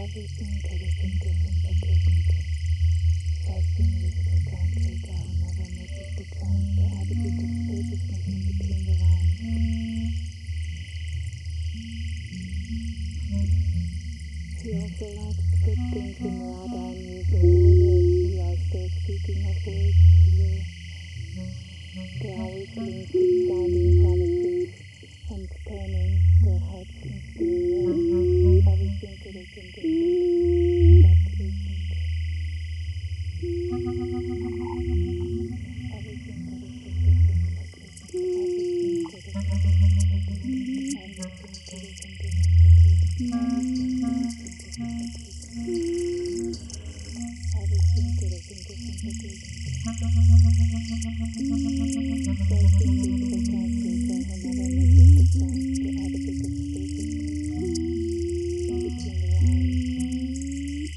Everything could have been different but isn't. Says the invisible translator who never misses the chance to add a bit of spaciousness in between the lines. He also likes to put things in rather unusual order. We are still speaking of words here. They are whistling sweet-sounding promises and turning their heads in stereo. Everything could have been different, but isn't. Everything could have been different, but isn't. Everything could have been different, but isn't. Everything could have been different, but isn't. Everything could have been different, but isn't. Says the invisible translator who never misses the chance to add a bit of spaciousness in between the lines.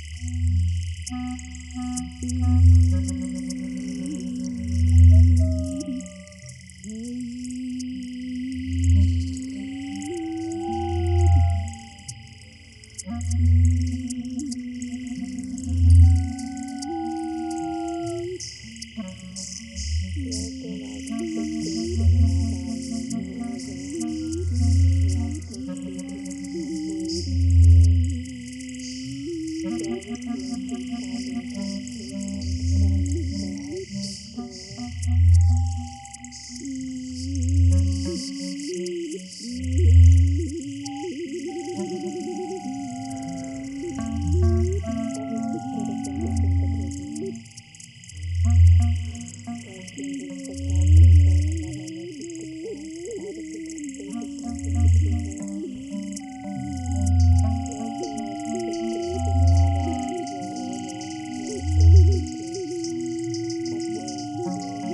He also likes to put things in a rather unusual order. We are still speaking of words here. They are whistling sweet-sounding promises and turning their heads in stereo. Everything could have been different but isn't. Says the invisible translator who never misses the chance to add a bit of spaciousness in between the lines. He also likes to put things in a rather unusual order. We are still speaking of words here.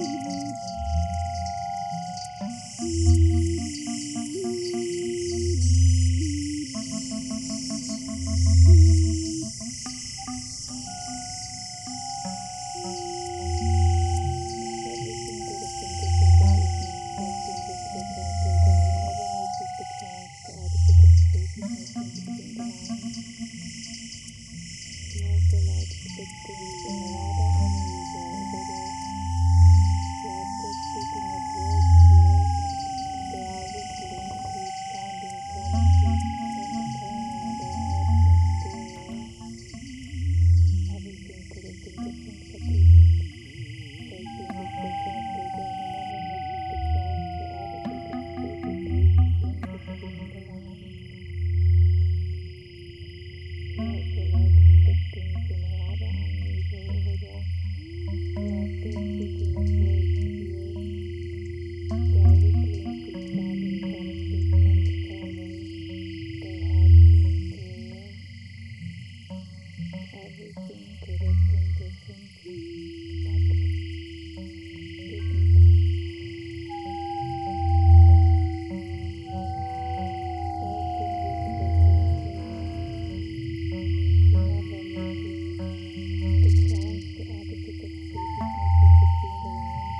Everything could have been different but isn't, says the invisible translator who never misses the chance to add a bit of spaciousness in between the lines. He also likes to put things in a rather unusual order. We are still speaking of words here. They are whistling sweet-sounding promises and turning their heads in stereo. Everything could have been different but isn't. Says the invisible translator who never misses the chance to add a bit of spaciousness in between the lines. He also likes to put things in a rather unusual order. We are still speaking of words here. They are whistling sweet-sounding promises and turning their heads in stereo. Everything could have been different, but isn't. Says the invisible translator who never misses the chance to add a bit of spaciousness in between the lines.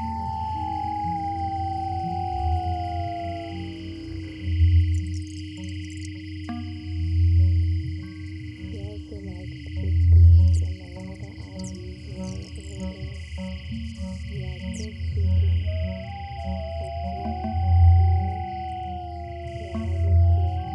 He also likes to put things in a rather unusual order. We are still speaking of words here. They are whistling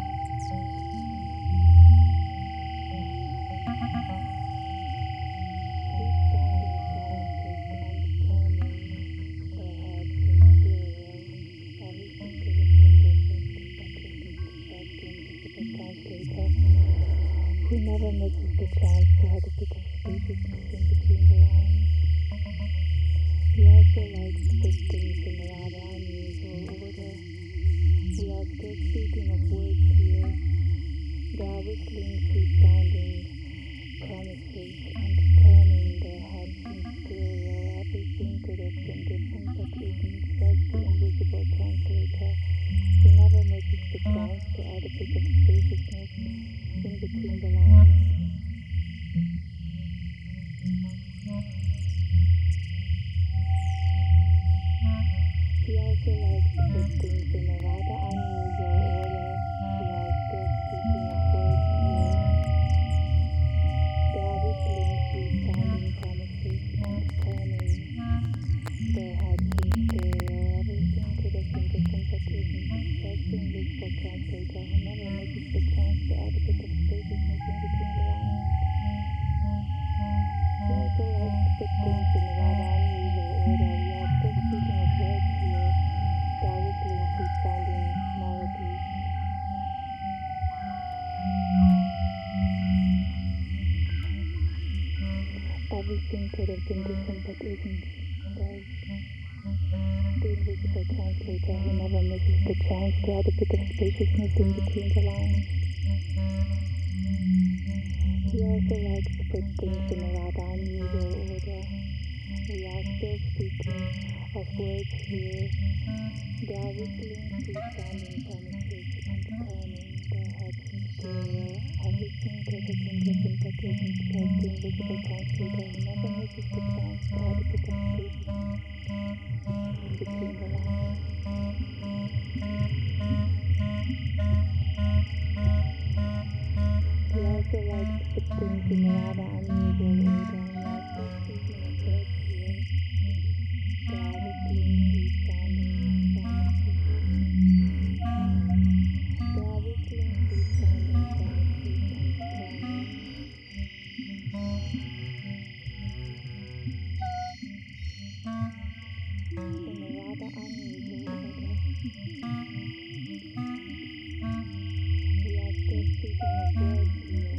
sweet-sounding promises and turning their heads in stereo. Everything could have been different, but isn't, says the invisible translator who never misses the chance to add a bit of spaciousness in between the lines. He also likes to put things in a rather unusual order. We are still speaking of words here. They are whistling sweet-sounding promises and turning their heads in stereo. Everything could have been different but isn't, says the invisible translator who never misses the chance to add a bit of spaciousness in between the lines. He also likes to put things in a rather unusual order. We are still speaking of words here. Everything could have been different but isn't. There's the invisible translator who never misses the chance to add a bit of spaciousness in between the lines. He also likes to put things in a rather unusual order. We are still speaking of words here. They are whistling sweet sounding promises and turning their heads in stereo. Everything could have been different but isn't. There's the invisible translator who never misses the chance to add a bit of spaciousness in between the lines. He also likes to put things in a rather unusual order. We are still speaking of words here. They are whistling sweet sounding promises. They are whistling sweet sounding promises and turning. In a rather unusual order. We are still speaking of words here.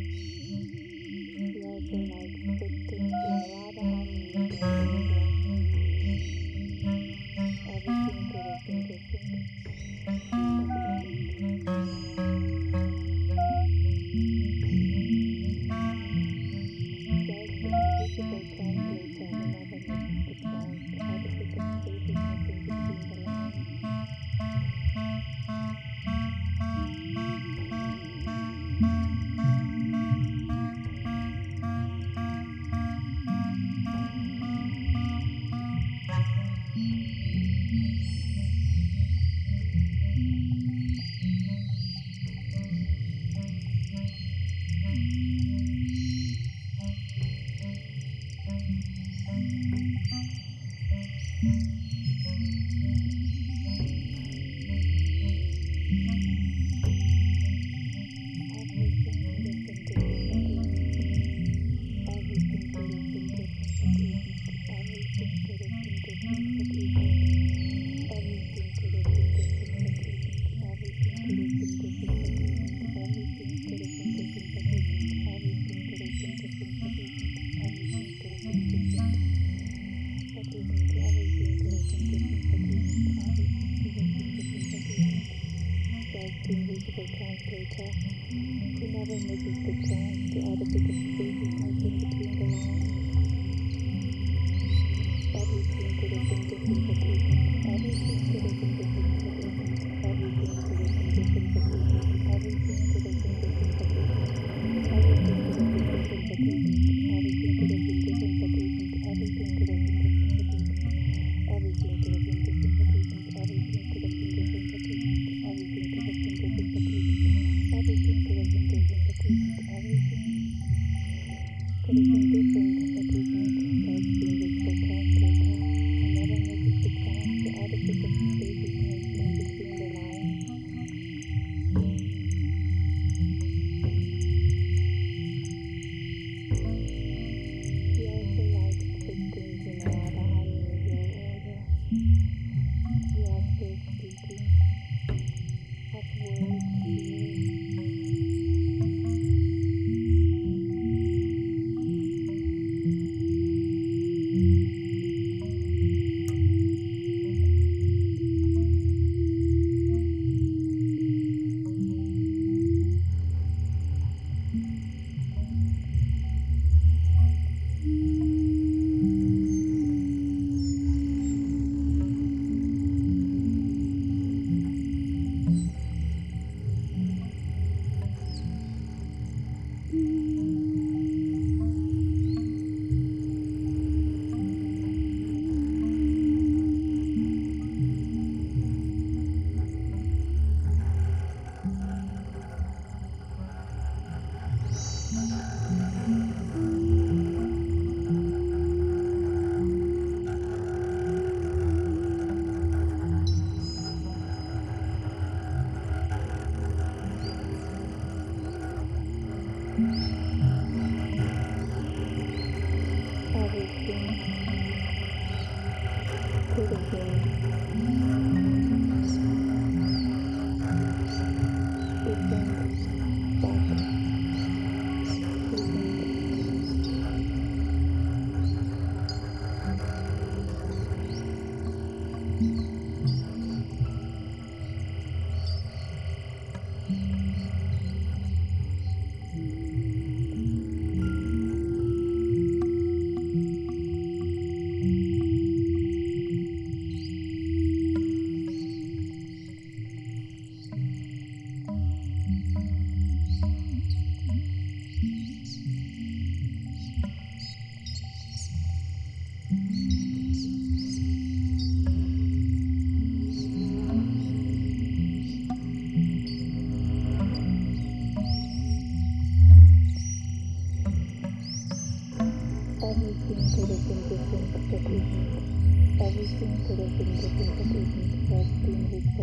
He also likes to put things in a rather unusual order. Everything could have been different, but isn't. Says the invisible translator who never misses the chance to add a bit of spaciousness in between the lines. The invisible translator who never misses the chance to add a bit of spaciousness in between the lines. Everything could have been different but isn't. Everything could have been different but isn't. Everything could have been different but isn't. Everything could have been different but isn't. Everything could have been different but isn't. Everything could have been different but isn't. Everything could have been different but isn't. Everything could have been different but isn't. Everything could have been different but isn't. Everything could have been different but isn't. Everything could have been different but isn't. Everything could have been different but isn't. Says the invisible translator who never misses the chance to add a bit of spaciousness in between the lines. He also likes to put things in a rather unusual order. We are still speaking of words here.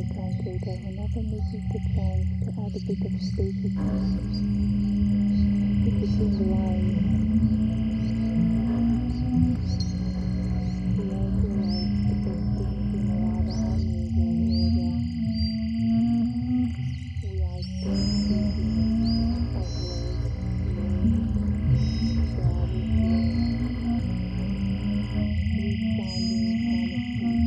the translator who never misses the chance to add a bit of spaciousness in between the lines. We also like to put things in a rather unusual order. We are still speaking of words here. Bear with me. Sweet sounding promises.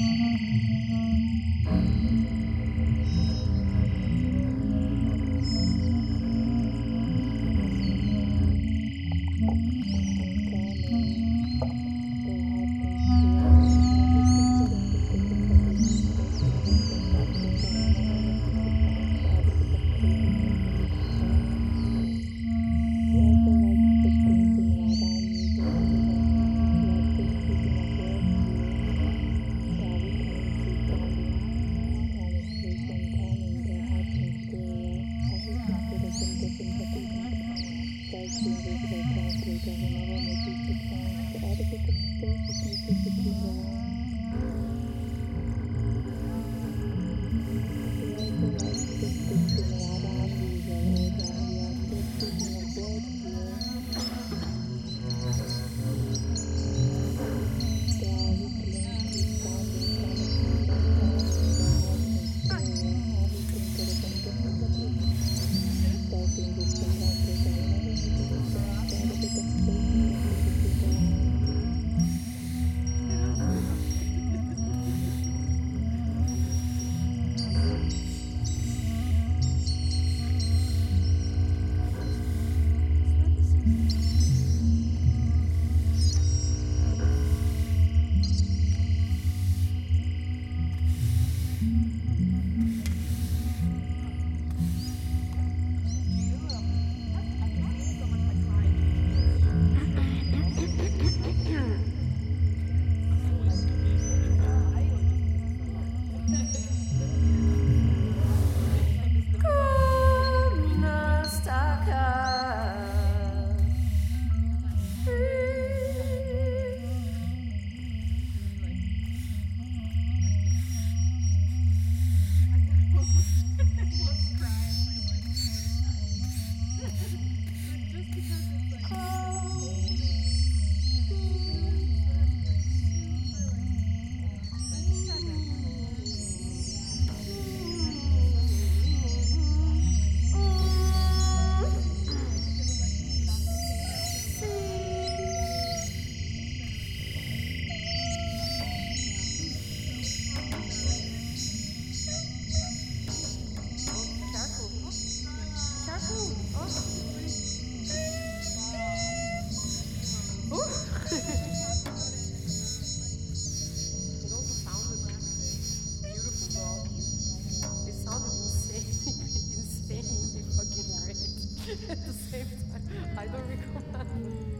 At the same time, I don't recommend.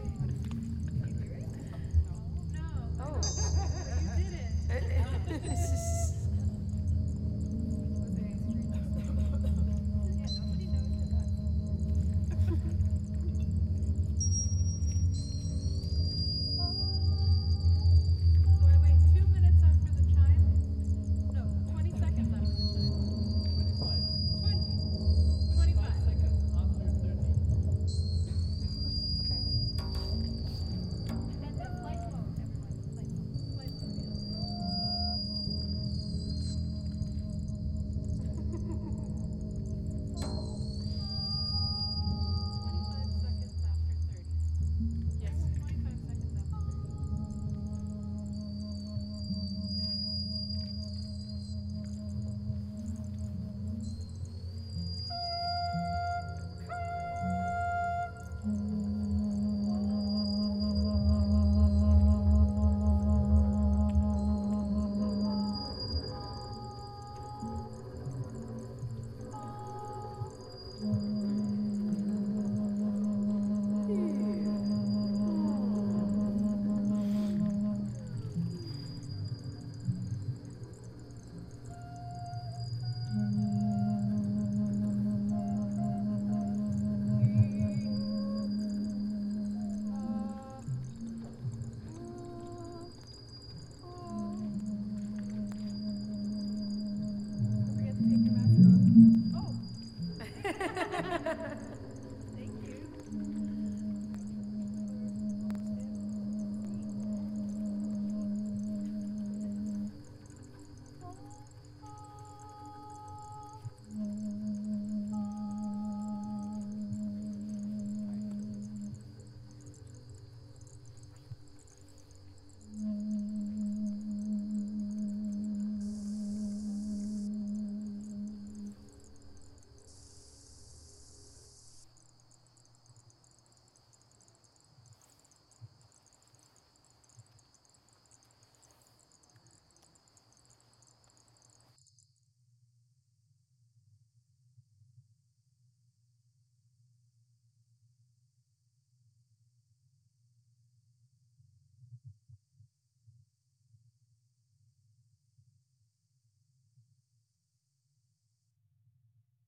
Oh, you did it.